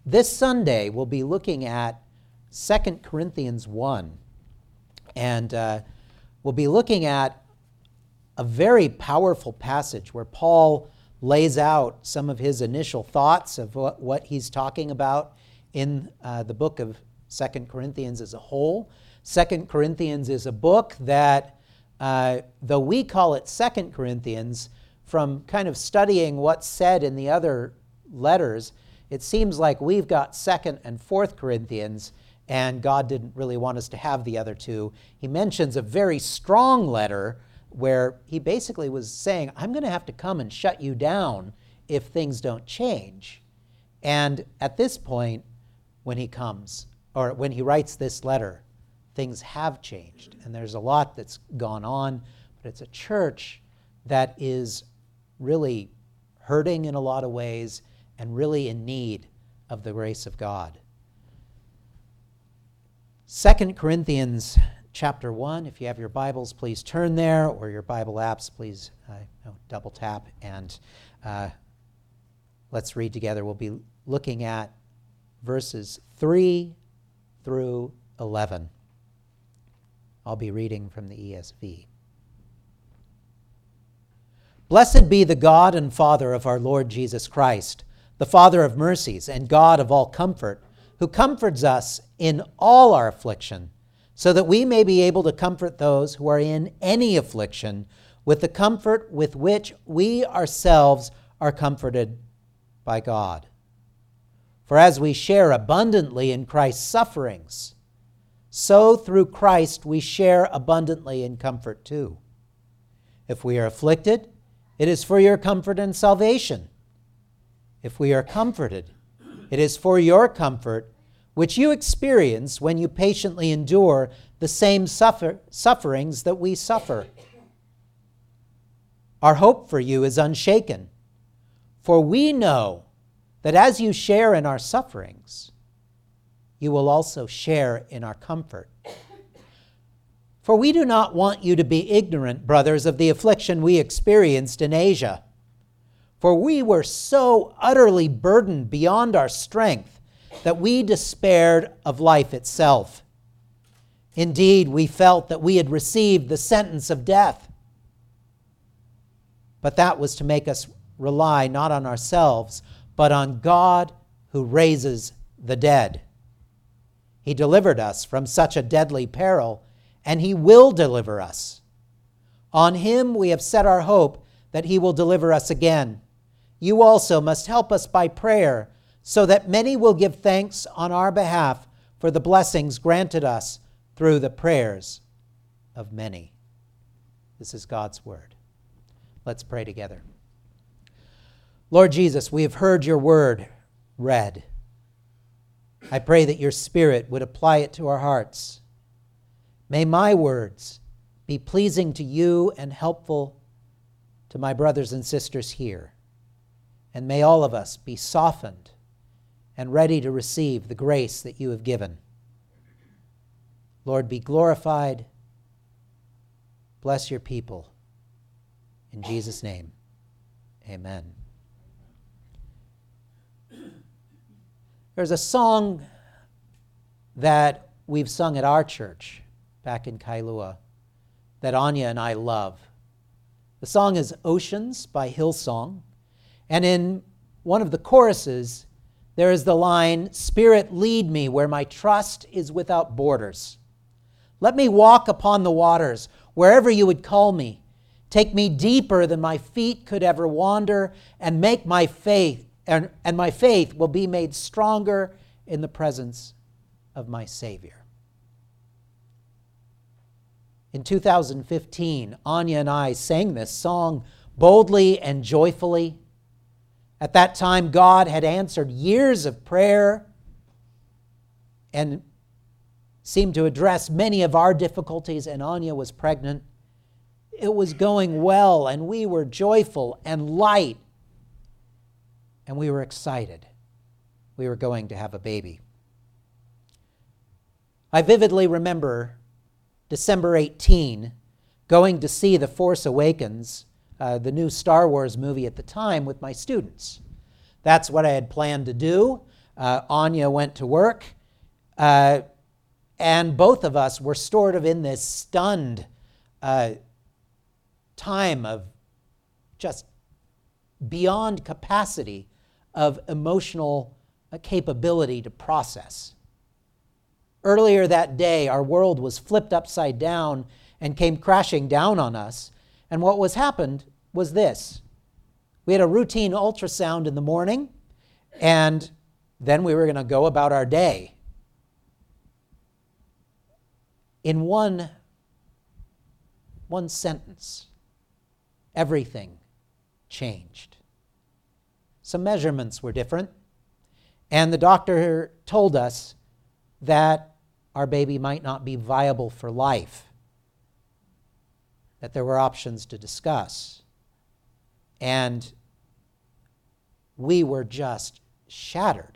This Sunday, we'll be looking at 2 Corinthians 1. And we'll be looking at a very powerful passage where Paul lays out some of his initial thoughts of what he's talking about in the book of 2 Corinthians as a whole. 2 Corinthians is a book that, though we call it 2 Corinthians, from kind of studying what's said in the other letters, it seems like we've got 2nd and 4th Corinthians, and God didn't really want us to have the other two. He mentions a very strong letter where he basically was saying, I'm going to have to come and shut you down if things don't change. And at this point, when he comes, or when he writes this letter, things have changed. And there's a lot that's gone on, but it's a church that is really hurting in a lot of ways and really in need of the grace of God. 2 Corinthians chapter 1, if you have your Bibles, please turn there, or your Bible apps, please double tap, and let's read together. We'll be looking at verses 3 through 11. I'll be reading from the ESV. Blessed be the God and Father of our Lord Jesus Christ, the Father of mercies and God of all comfort, who comforts us in all our affliction, so that we may be able to comfort those who are in any affliction with the comfort with which we ourselves are comforted by God. For as we share abundantly in Christ's sufferings, so through Christ we share abundantly in comfort too. If we are afflicted, it is for your comfort and salvation. If we are comforted, it is for your comfort, which you experience when you patiently endure the same sufferings that we suffer. Our hope for you is unshaken, for we know that as you share in our sufferings, you will also share in our comfort. For we do not want you to be ignorant, brothers, of the affliction we experienced in Asia. For we were so utterly burdened beyond our strength that we despaired of life itself. Indeed, we felt that we had received the sentence of death. But that was to make us rely not on ourselves, but on God who raises the dead. He delivered us from such a deadly peril, and he will deliver us. On him we have set our hope that he will deliver us again. You also must help us by prayer, so that many will give thanks on our behalf for the blessings granted us through the prayers of many. This is God's word. Let's pray together. Lord Jesus, we have heard your word read. I pray that your Spirit would apply it to our hearts. May my words be pleasing to you and helpful to my brothers and sisters here. And may all of us be softened and ready to receive the grace that you have given. Lord, be glorified. Bless your people. In Jesus' name, amen. There's a song that we've sung at our church back in Kailua that Anya and I love. The song is Oceans by Hillsong. And in one of the choruses, there is the line, Spirit, lead me where my trust is without borders. Let me walk upon the waters wherever you would call me. Take me deeper than my feet could ever wander, and make my faith, and my faith will be made stronger in the presence of my Savior. In 2015, Anya and I sang this song boldly and joyfully. At that time, God had answered years of prayer and seemed to address many of our difficulties, and Anya was pregnant. It was going well, and we were joyful and light, and we were excited. We were going to have a baby. I vividly remember December 18, going to see The Force Awakens, the new Star Wars movie at the time, with my students. That's what I had planned to do. Anya went to work. And both of us were sort of in this stunned time of just beyond capacity of emotional capability to process. Earlier that day, our world was flipped upside down and came crashing down on us. And what was happened was this. We had a routine ultrasound in the morning, and then we were going to go about our day. In one sentence, everything changed. Some measurements were different, and the doctor told us that our baby might not be viable for life, that there were options to discuss. And we were just shattered.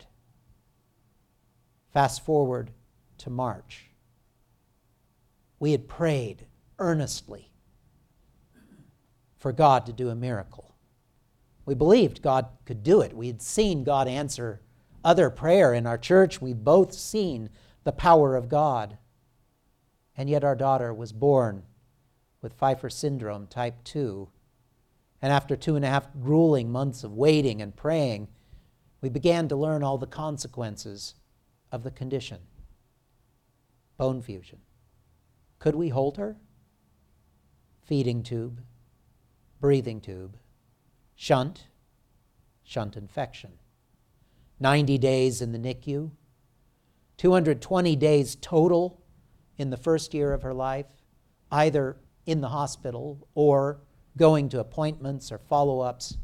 Fast forward to March. We had prayed earnestly for God to do a miracle. We believed God could do it. We had seen God answer other prayer in our church. We'd both seen the power of God. And yet our daughter was born with Pfeiffer syndrome type 2. And after 2.5 grueling months of waiting and praying, we began to learn all the consequences of the condition. Bone fusion. Could we hold her? Feeding tube, breathing tube, shunt infection. 90 days in the NICU, 220 days total in the first year of her life, either in the hospital or going to appointments or follow-ups.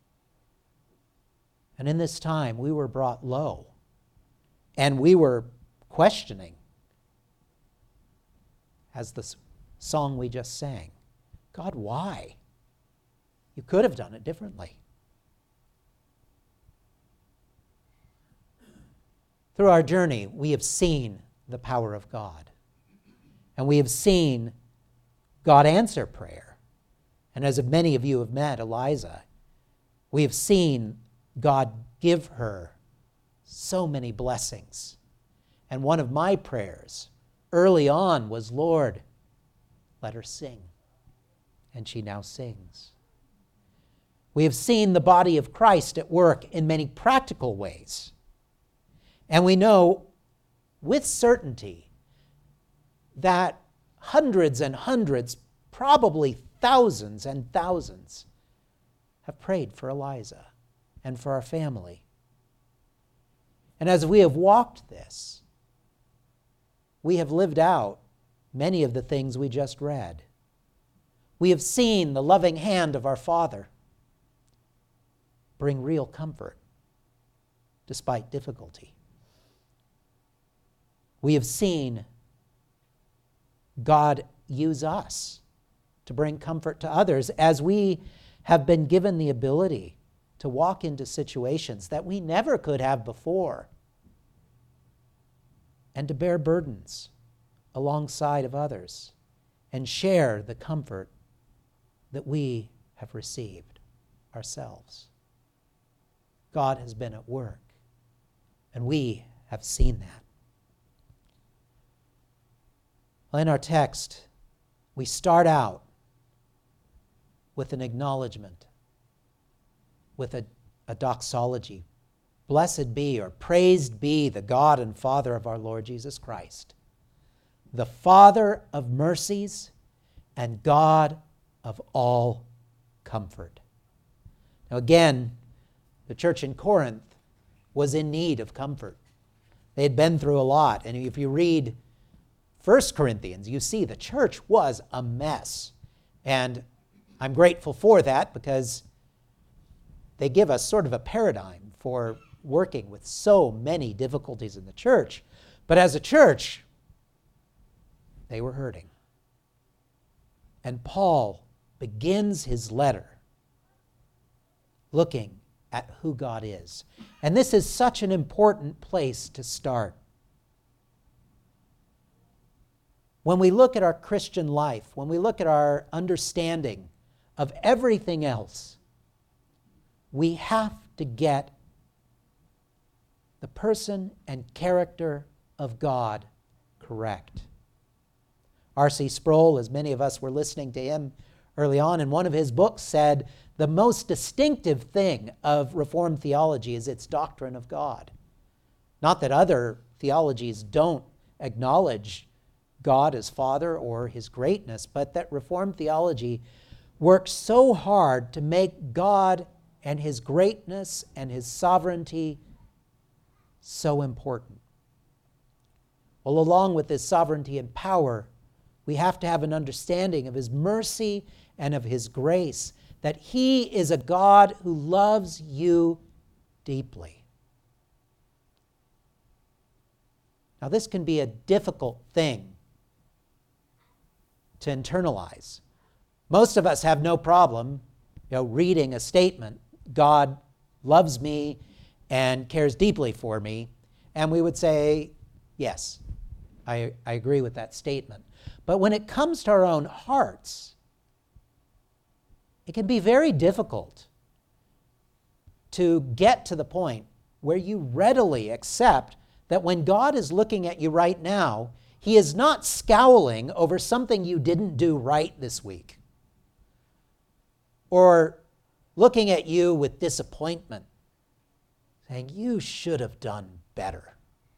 And in this time, we were brought low, and we were questioning, as the song we just sang, God, why? You could have done it differently. Through our journey, we have seen the power of God. And we have seen God answer prayer. And as many of you have met Eliza, we have seen God give her so many blessings. And one of my prayers early on was, Lord, let her sing. And she now sings. We have seen the body of Christ at work in many practical ways. And we know with certainty that hundreds and hundreds, probably thousands and thousands, have prayed for Eliza and for our family. And as we have walked this, we have lived out many of the things we just read. We have seen the loving hand of our Father bring real comfort despite difficulty. We have seen God use us to bring comfort to others as we have been given the ability to walk into situations that we never could have before and to bear burdens alongside of others and share the comfort that we have received ourselves. God has been at work, and we have seen that. Well, in our text, we start out with an acknowledgement, with a doxology. Blessed be, or praised be, the God and Father of our Lord Jesus Christ, the Father of mercies and God of all comfort. Now again, the church in Corinth was in need of comfort. They had been through a lot, and if you read 1 Corinthians, you see the church was a mess. And I'm grateful for that because they give us sort of a paradigm for working with so many difficulties in the church. But as a church, they were hurting. And Paul begins his letter looking at who God is. And this is such an important place to start. When we look at our Christian life, when we look at our understanding of everything else, we have to get the person and character of God correct. R.C. Sproul, as many of us were listening to him early on in one of his books, said the most distinctive thing of Reformed theology is its doctrine of God. Not that other theologies don't acknowledge God as Father or his greatness, but that Reformed theology works so hard to make God and his greatness and his sovereignty so important. Well, along with his sovereignty and power, we have to have an understanding of his mercy and of his grace, that he is a God who loves you deeply. Now, this can be a difficult thing to internalize. Most of us have no problem, reading a statement, God loves me and cares deeply for me, and we would say, yes, I agree with that statement. But when it comes to our own hearts, it can be very difficult to get to the point where you readily accept that when God is looking at you right now, he is not scowling over something you didn't do right this week, or looking at you with disappointment, saying, you should have done better.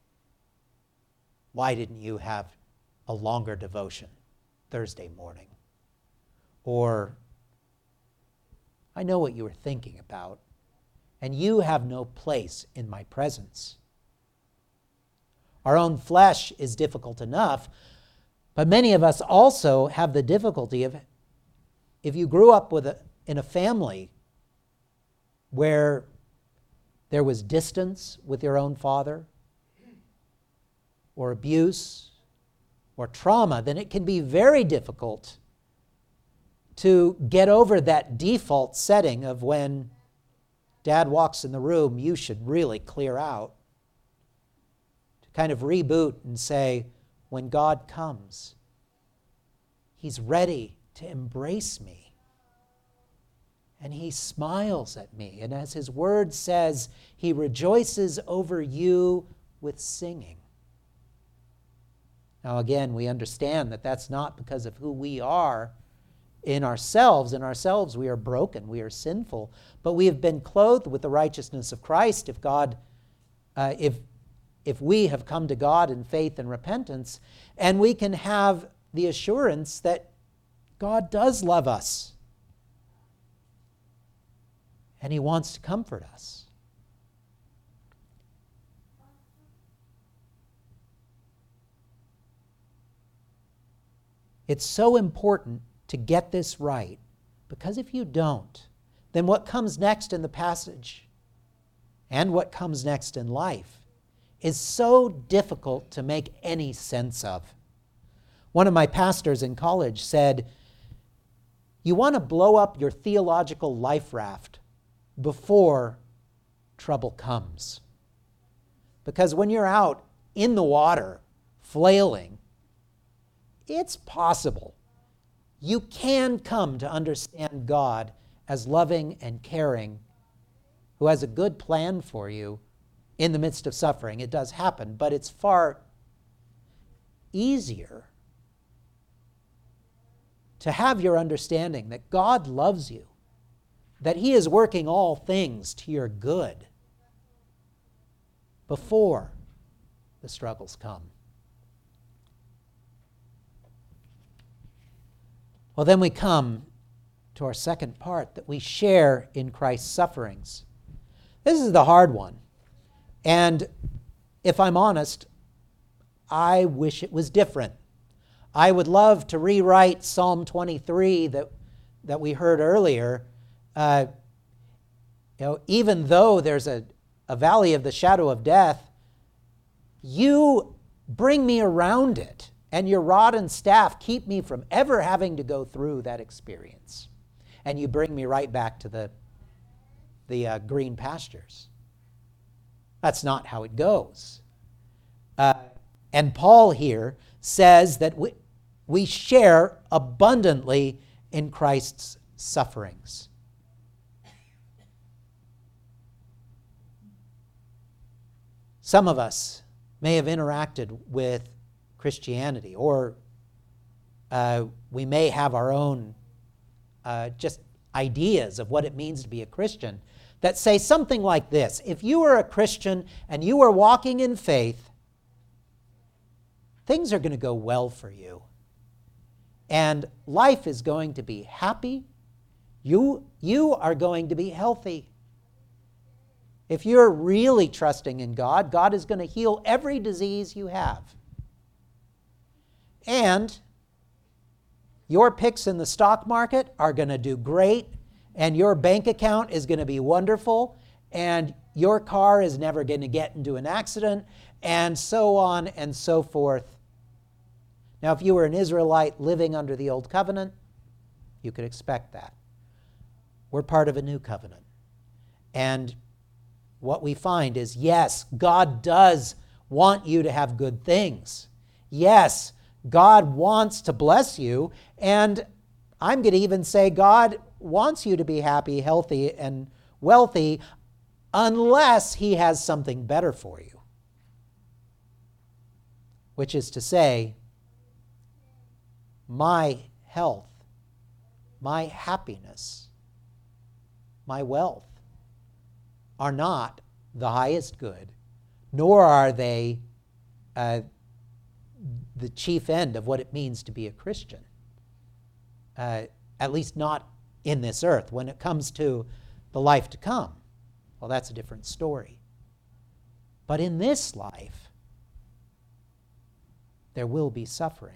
Why didn't you have a longer devotion Thursday morning? Or, I know what you were thinking about, and you have no place in my presence. Our own flesh is difficult enough, but many of us also have the difficulty of, if you grew up in a family where there was distance with your own father, or abuse, or trauma, then it can be very difficult to get over that default setting of when Dad walks in the room, you should really clear out. To kind of reboot and say, when God comes, he's ready to embrace me. And he smiles at me. And as his word says, he rejoices over you with singing. Now again, we understand that that's not because of who we are in ourselves. In ourselves, we are broken, we are sinful, but we have been clothed with the righteousness of Christ if we have come to God in faith and repentance, and we can have the assurance that God does love us, and he wants to comfort us. It's so important to get this right, because if you don't, then what comes next in the passage and what comes next in life is so difficult to make any sense of. One of my pastors in college said, you want to blow up your theological life raft before trouble comes. Because when you're out in the water, flailing, it's possible you can come to understand God as loving and caring, who has a good plan for you in the midst of suffering. It does happen, but it's far easier to have your understanding that God loves you, that he is working all things to your good before the struggles come. Well, then we come to our second part, that we share in Christ's sufferings. This is the hard one. And if I'm honest, I wish it was different. I would love to rewrite Psalm 23 that we heard earlier. Even though there's a valley of the shadow of death, you bring me around it. And your rod and staff keep me from ever having to go through that experience. And you bring me right back to the green pastures. That's not how it goes. And Paul here says that we share abundantly in Christ's sufferings. Some of us may have interacted with Christianity, or we may have our own just ideas of what it means to be a Christian that say something like this: if you are a Christian and you are walking in faith, things are going to go well for you. And life is going to be happy. You are going to be healthy. If you're really trusting in God, God is going to heal every disease you have. And your picks in the stock market are going to do great, and your bank account is going to be wonderful, and your car is never going to get into an accident, and so on and so forth. Now, if you were an Israelite living under the old covenant, you could expect that. We're part of a new covenant. And what we find is, yes, God does want you to have good things. Yes, God wants to bless you. And I'm going to even say God wants you to be happy, healthy, and wealthy, unless he has something better for you. Which is to say, my health, my happiness, my wealth are not the highest good, nor are they the chief end of what it means to be a Christian. At least not in this earth. When it comes to the life to come, well, that's a different story. But in this life, there will be suffering.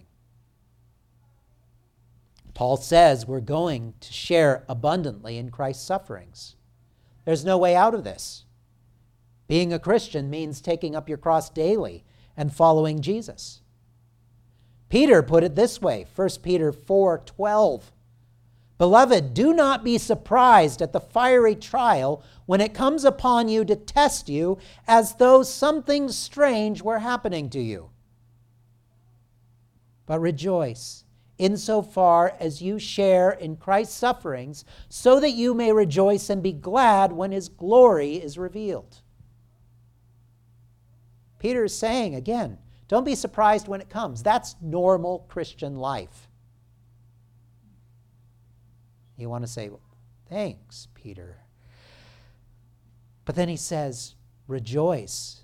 Paul says we're going to share abundantly in Christ's sufferings. There's no way out of this. Being a Christian means taking up your cross daily and following Jesus. Peter put it this way, 1 Peter 4:12. Beloved, do not be surprised at the fiery trial when it comes upon you to test you as though something strange were happening to you. But rejoice insofar as you share in Christ's sufferings, so that you may rejoice and be glad when his glory is revealed. Peter is saying, again, don't be surprised when it comes. That's normal Christian life. You want to say, well, thanks, Peter. But then he says, rejoice,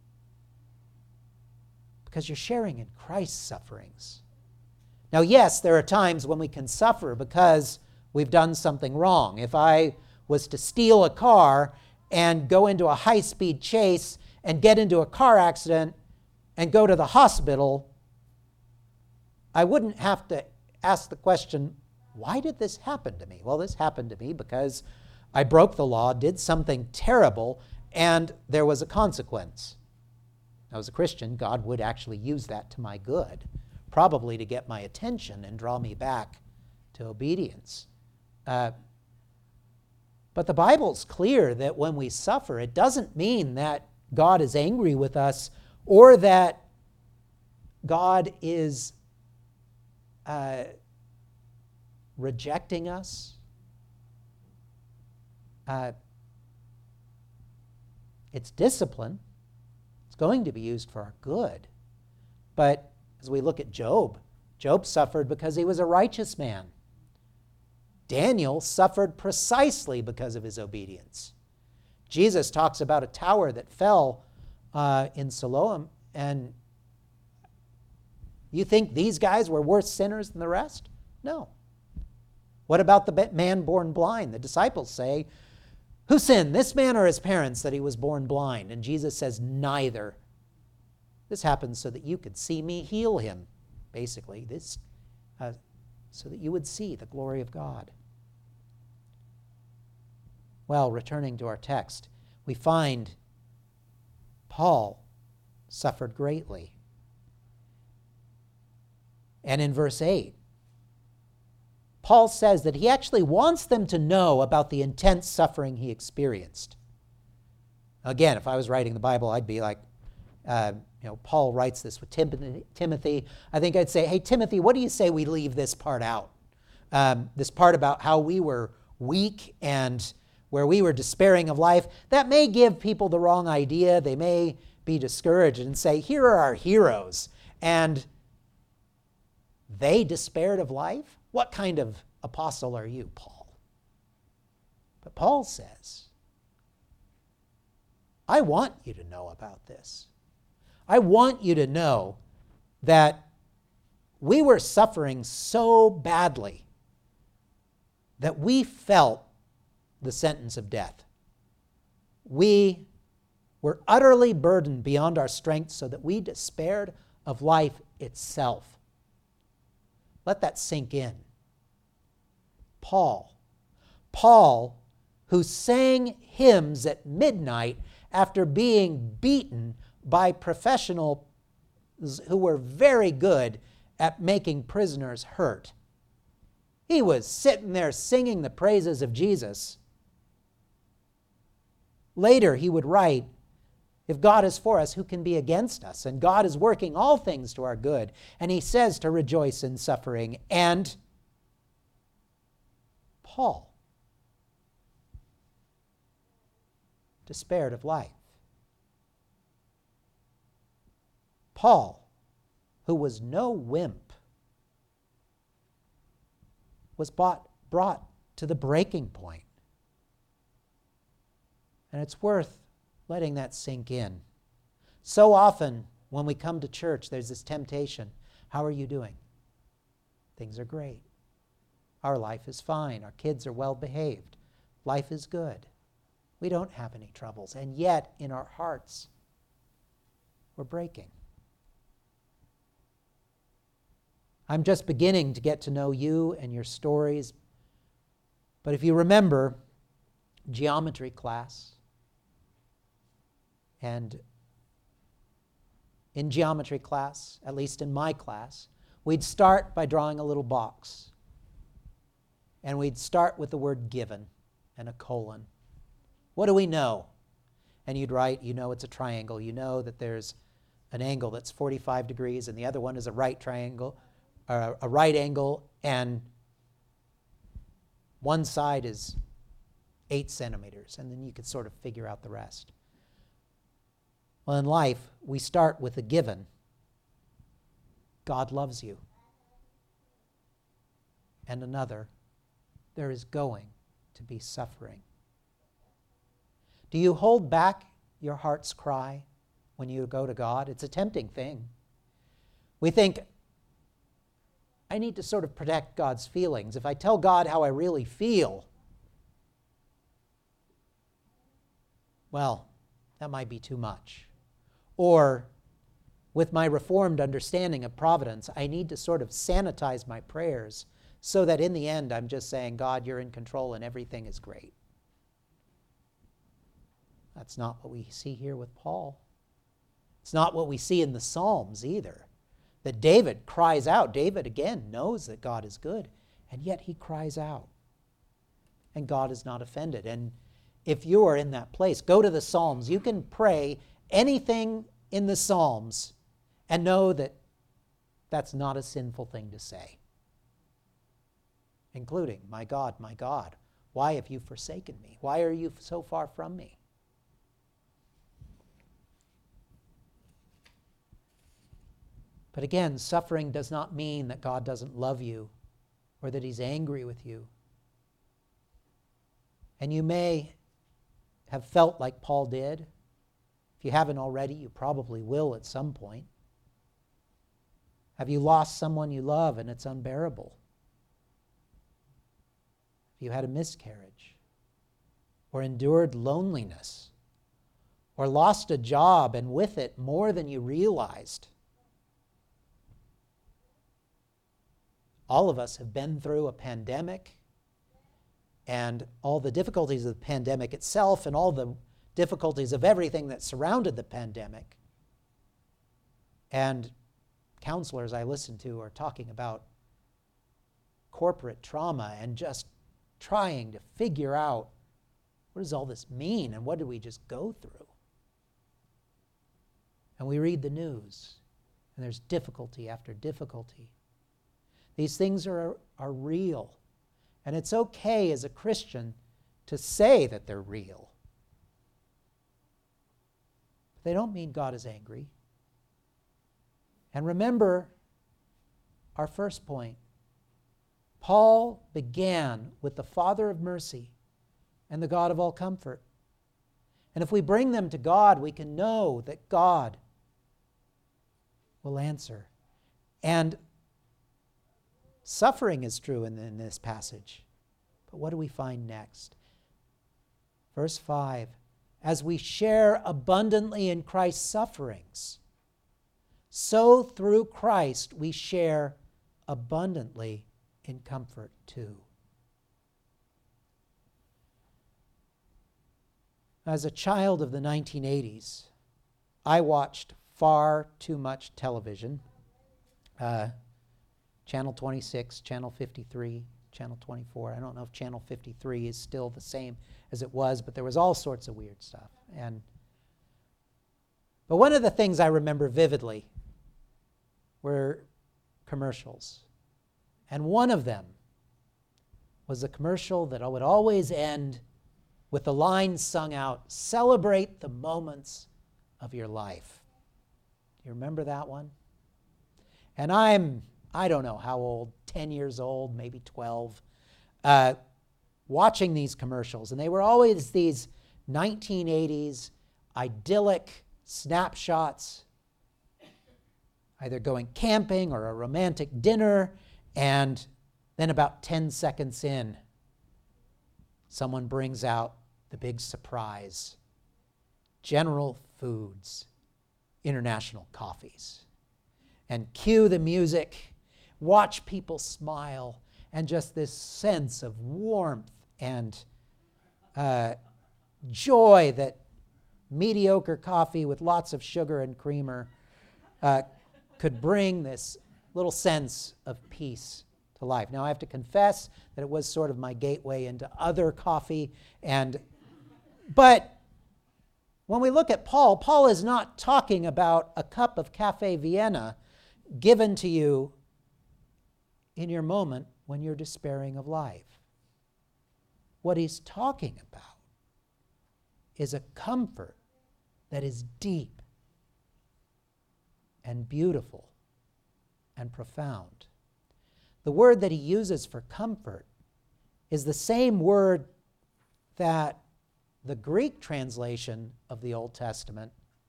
because you're sharing in Christ's sufferings. Now, yes, there are times when we can suffer because we've done something wrong. If I was to steal a car and go into a high-speed chase and get into a car accident and go to the hospital, I wouldn't have to ask the question, why did this happen to me? Well, this happened to me because I broke the law, did something terrible, and there was a consequence. Now, as a Christian, God would actually use that to my good, probably to get my attention and draw me back to obedience. But the Bible's clear that when we suffer, it doesn't mean that God is angry with us or that God is rejecting us. It's discipline. It's going to be used for our good. But as we look at Job, Job suffered because he was a righteous man. Daniel suffered precisely because of his obedience. Jesus talks about a tower that fell in Siloam, and you think these guys were worse sinners than the rest? No. What about the man born blind? The disciples say, who sinned, this man or his parents, that he was born blind? And Jesus says, neither. This happened so that you could see me heal him, basically, so that you would see the glory of God. Well, returning to our text, we find Paul suffered greatly. And in verse 8, Paul says that he actually wants them to know about the intense suffering he experienced. Again, if I was writing the Bible, I'd be like, Paul writes this with Timothy. I think I'd say, hey, Timothy, what do you say we leave this part out? This part about how we were weak and where we were despairing of life. That may give people the wrong idea. They may be discouraged and say, here are our heroes, and they despaired of life? What kind of apostle are you, Paul? But Paul says, I want you to know about this. I want you to know that we were suffering so badly that we felt the sentence of death. We were utterly burdened beyond our strength so that we despaired of life itself. Let that sink in. Paul, who sang hymns at midnight after being beaten by professionals who were very good at making prisoners hurt. He was sitting there singing the praises of Jesus. Later he would write, if God is for us, who can be against us? And God is working all things to our good. And he says to rejoice in suffering. And Paul despaired of life. Paul, who was no wimp, was brought to the breaking point. And it's worth letting that sink in. So often when we come to church, there's this temptation. How are you doing? Things are great. Our life is fine. Our kids are well behaved. Life is good. We don't have any troubles. And yet, in our hearts, we're breaking. I'm just beginning to get to know you and your stories. But if you remember geometry class, and in geometry class, at least in my class, we'd start by drawing a little box. And we'd start with the word given and a colon. What do we know? And you'd write, you know it's a triangle. You know that there's an angle that's 45 degrees and the other one is a right triangle, a right angle, and one side is 8 centimeters, and then you could sort of figure out the rest. Well, in life, we start with a given. God loves you. And another, there is going to be suffering. Do you hold back your heart's cry when you go to God? It's a tempting thing. We think, I need to sort of protect God's feelings. If I tell God how I really feel, well, that might be too much. Or, with my reformed understanding of providence, I need to sort of sanitize my prayers so that in the end I'm just saying, God, you're in control and everything is great. That's not what we see here with Paul. It's not what we see in the Psalms either. That David cries out. David, again, knows that God is good, and yet he cries out. And God is not offended. And if you are in that place, go to the Psalms. You can pray anything in the Psalms and know that that's not a sinful thing to say. Including, my God, why have you forsaken me? Why are you so far from me? But again, suffering does not mean that God doesn't love you or that he's angry with you. And you may have felt like Paul did. If you haven't already, you probably will at some point. Have you lost someone you love and it's unbearable? Have you had a miscarriage? Or endured loneliness? Or lost a job and with it more than you realized? All of us have been through a pandemic and all the difficulties of the pandemic itself and all the difficulties of everything that surrounded the pandemic. And counselors I listen to are talking about corporate trauma and just trying to figure out what does all this mean and what did we just go through? And we read the news and there's difficulty after difficulty. These things are real. And it's okay as a Christian to say that they're real. They don't mean God is angry. And remember our first point. Paul began with the Father of mercy and the God of all comfort. And if we bring them to God, we can know that God will answer. And suffering is true in this passage. But what do we find next? Verse 5, as we share abundantly in Christ's sufferings, so through Christ we share abundantly in comfort too. As a child of the 1980s, I watched far too much television. Channel 26, Channel 53, Channel 24. I don't know if Channel 53 is still the same as it was, but there was all sorts of weird stuff. But one of the things I remember vividly were commercials. And one of them was a commercial that would always end with the line sung out, "Celebrate the moments of your life." Do you remember that one? And I don't know how old, 10 years old, maybe 12, watching these commercials. And they were always these 1980s idyllic snapshots, either going camping or a romantic dinner, and then about 10 seconds in, someone brings out the big surprise. General Foods International Coffees. And cue the music, watch people smile, and just this sense of warmth and joy that mediocre coffee with lots of sugar and creamer could bring, this little sense of peace to life. Now, I have to confess that it was sort of my gateway into other coffee. But when we look at Paul, Paul is not talking about a cup of Cafe Vienna given to you in your moment when you're despairing of life. What he's talking about is a comfort that is deep and beautiful and profound. The word that he uses for comfort is the same word that the Greek translation of the Old Testament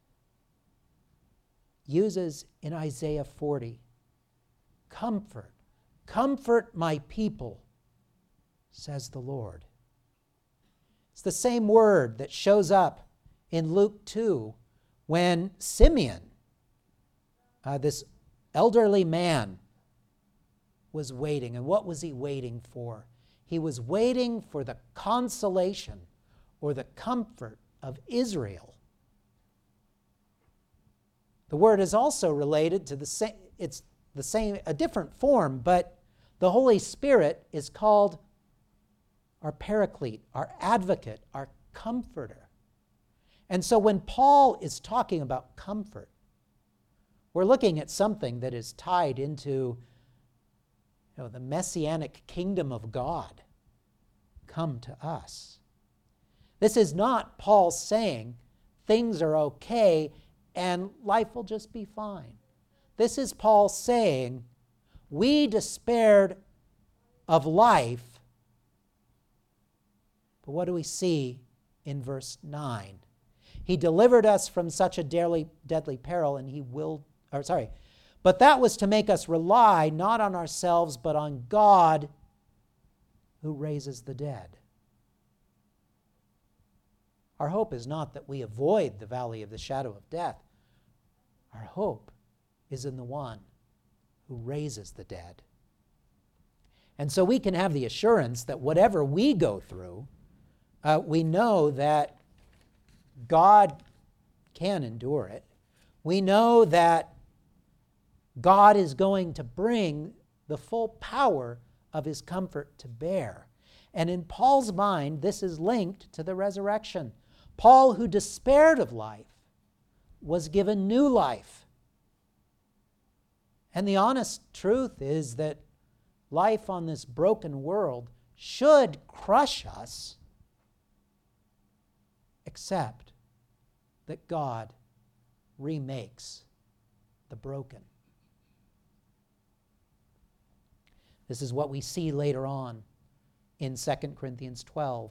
uses in Isaiah 40. Comfort, comfort my people, says the Lord. It's the same word that shows up in Luke 2 when Simeon, this elderly man, was waiting. And what was he waiting for? He was waiting for the consolation or the comfort of Israel. The word is also related to a different form, but the Holy Spirit is called our paraclete, our advocate, our comforter. And so when Paul is talking about comfort, we're looking at something that is tied into the messianic kingdom of God come to us. This is not Paul saying things are okay and life will just be fine. This is Paul saying we despaired of life, but what do we see in verse 9? He delivered us from such a deadly peril, and but that was to make us rely not on ourselves, but on God who raises the dead. Our hope is not that we avoid the valley of the shadow of death. Our hope is in the one who raises the dead. And so we can have the assurance that whatever we go through, we know that God can endure it. We know that God is going to bring the full power of his comfort to bear. And in Paul's mind, this is linked to the resurrection. Paul, who despaired of life, was given new life. And the honest truth is that life on this broken world should crush us, except that God remakes the broken. This is what we see later on in 2 Corinthians 12.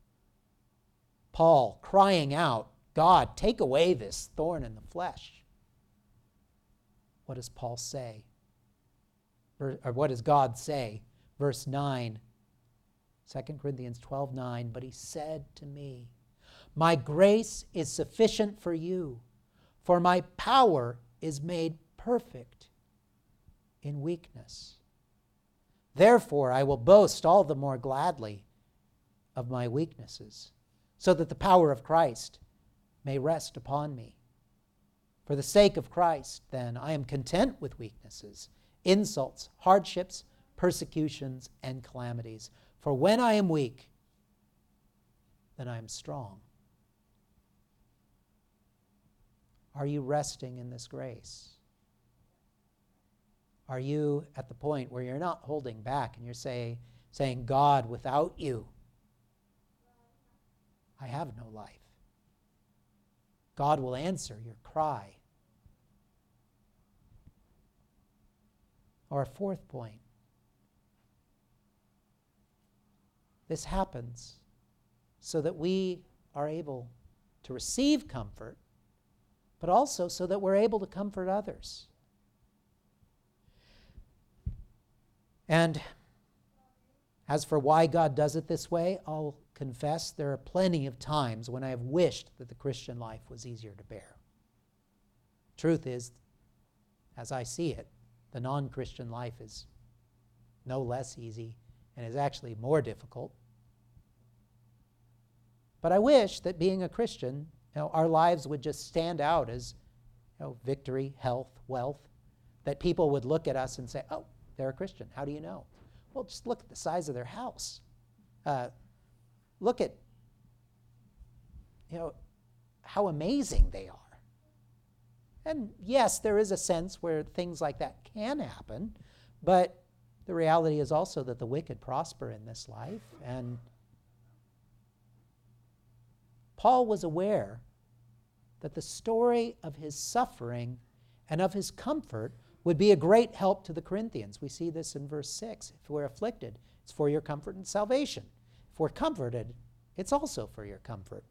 Paul crying out, God, take away this thorn in the flesh. What does Paul say? Or what does God say? Verse 9, 2 Corinthians 12:9, but he said to me, my grace is sufficient for you, for my power is made perfect in weakness. Therefore, I will boast all the more gladly of my weaknesses, so that the power of Christ may rest upon me. For the sake of Christ, then, I am content with weaknesses, insults, hardships, persecutions, and calamities. For when I am weak, then I am strong. Are you resting in this grace? Are you at the point where you're not holding back and you're saying, God, without you, I have no life? God will answer your cry. Or a fourth point. This happens so that we are able to receive comfort, but also so that we're able to comfort others. And as for why God does it this way, I'll confess there are plenty of times when I have wished that the Christian life was easier to bear. Truth is, as I see it, the non-Christian life is no less easy and is actually more difficult. But I wish that being a Christian, our lives would just stand out as victory, health, wealth, that people would look at us and say, oh, they're a Christian. How do you know? Well, just look at the size of their house. Look at, how amazing they are. And yes, there is a sense where things like that can happen, but the reality is also that the wicked prosper in this life. And Paul was aware that the story of his suffering and of his comfort would be a great help to the Corinthians. We see this in verse 6. If we're afflicted, it's for your comfort and salvation. If we're comforted, it's also for your comfort.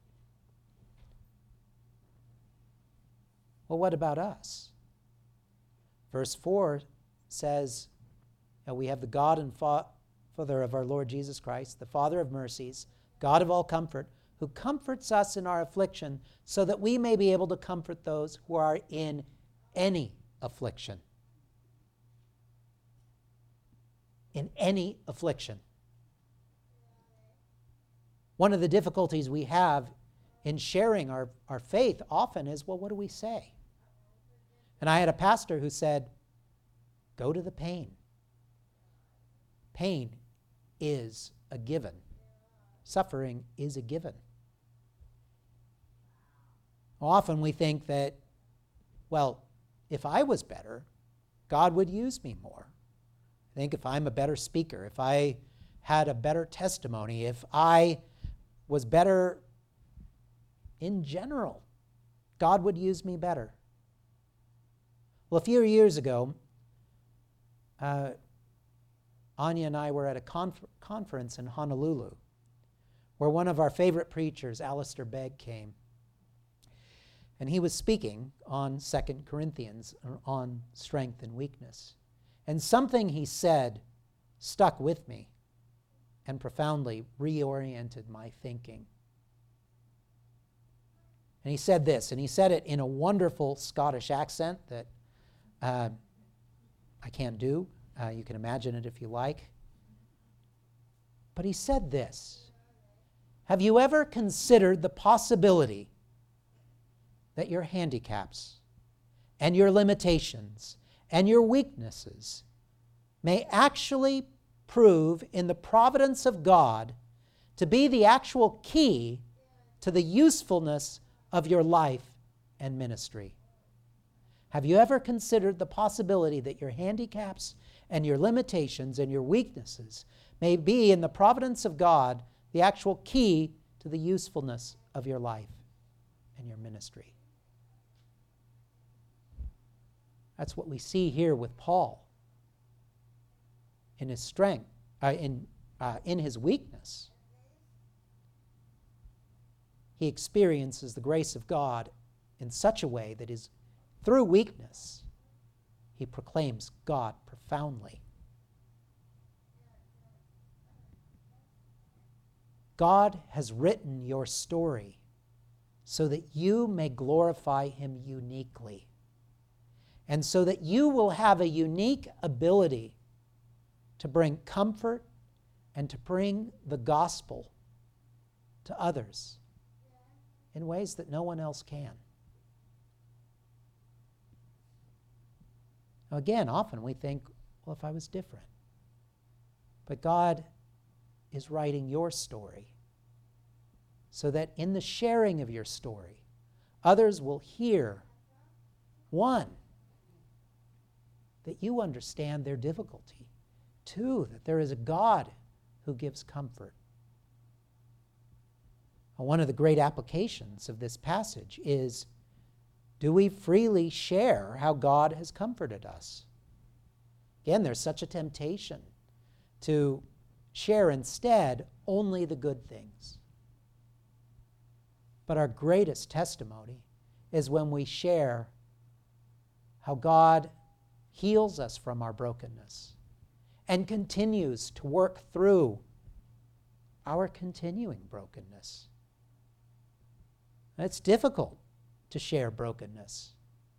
Well, what about us? Verse 4 says, we have the God and Father of our Lord Jesus Christ, the Father of mercies, God of all comfort, who comforts us in our affliction, so that we may be able to comfort those who are in any affliction. In any affliction. One of the difficulties we have in sharing our faith often is, well, what do we say? And I had a pastor who said, go to the pain. Pain is a given. Suffering is a given. Often we think that, well, if I was better, God would use me more. I think if I'm a better speaker, if I had a better testimony, if I was better in general, God would use me better. Well, a few years ago, Anya and I were at a conference in Honolulu where one of our favorite preachers, Alistair Begg, came. And he was speaking on 2 Corinthians, on strength and weakness. And something he said stuck with me and profoundly reoriented my thinking. And he said this, and he said it in a wonderful Scottish accent that I can't do. You can imagine it if you like. But he said this: have you ever considered the possibility that your handicaps and your limitations and your weaknesses may actually prove in the providence of God to be the actual key to the usefulness of your life and ministry? Have you ever considered the possibility that your handicaps and your limitations and your weaknesses may be in the providence of God the actual key to the usefulness of your life and your ministry? That's what we see here with Paul. In his strength, in his weakness, he experiences the grace of God in such a way that is, through weakness, he proclaims God profoundly. God has written your story so that you may glorify him uniquely, and so that you will have a unique ability to bring comfort and to bring the gospel to others in ways that no one else can. Now again, often we think, well, if I was different. But God is writing your story so that in the sharing of your story, others will hear, one, that you understand their difficulty. Two, that there is a God who gives comfort. One of the great applications of this passage is, do we freely share how God has comforted us? Again, there's such a temptation to share instead only the good things. But our greatest testimony is when we share how God heals us from our brokenness and continues to work through our continuing brokenness. It's difficult to share brokenness.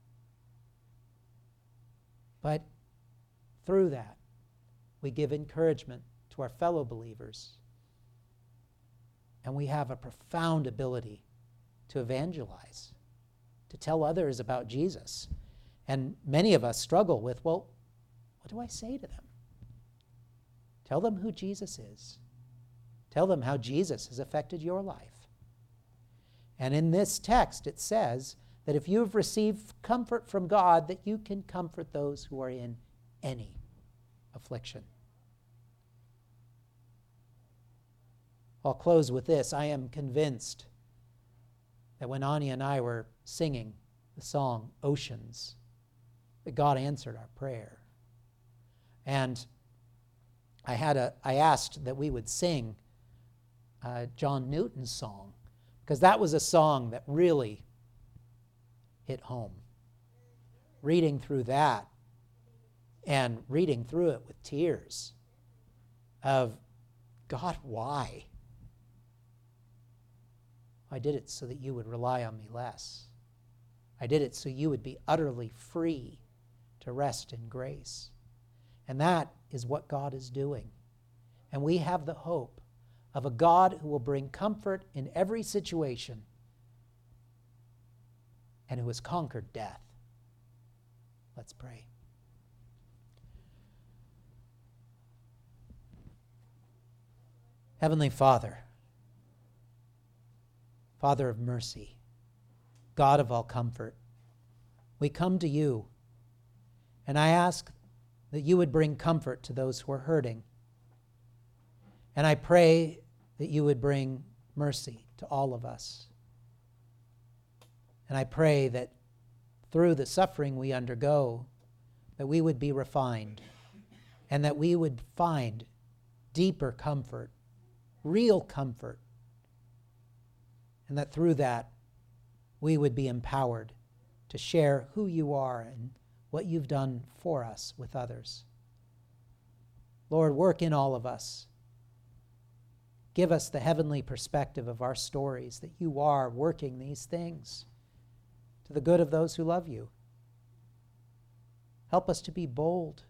But through that, we give encouragement to our fellow believers. And we have a profound ability to evangelize, to tell others about Jesus. And many of us struggle with, well, what do I say to them? Tell them who Jesus is. Tell them how Jesus has affected your life. And in this text, it says that if you have received comfort from God, that you can comfort those who are in any affliction. I'll close with this. I am convinced that when Anya and I were singing the song Oceans, that God answered our prayer. And I asked that we would sing John Newton's song, because that was a song that really hit home. Reading through that and reading through it with tears of, God, why? I did it so that you would rely on me less. I did it so you would be utterly free to rest in grace. And that is what God is doing. And we have the hope of a God who will bring comfort in every situation and who has conquered death. Let's pray. Heavenly Father, Father of mercy, God of all comfort, we come to you, and I ask that you would bring comfort to those who are hurting. And I pray that you would bring mercy to all of us. And I pray that through the suffering we undergo, that we would be refined and that we would find deeper comfort, real comfort, and that through that we would be empowered to share who you are and what you've done for us with others. Lord, work in all of us. Give us the heavenly perspective of our stories, that you are working these things to the good of those who love you. Help us to be bold.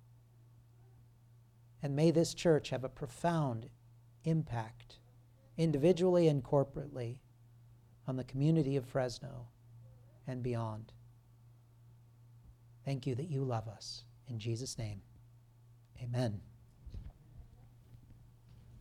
And may this church have a profound impact, individually and corporately, on the community of Fresno and beyond. Thank you that you love us. In Jesus' name, amen.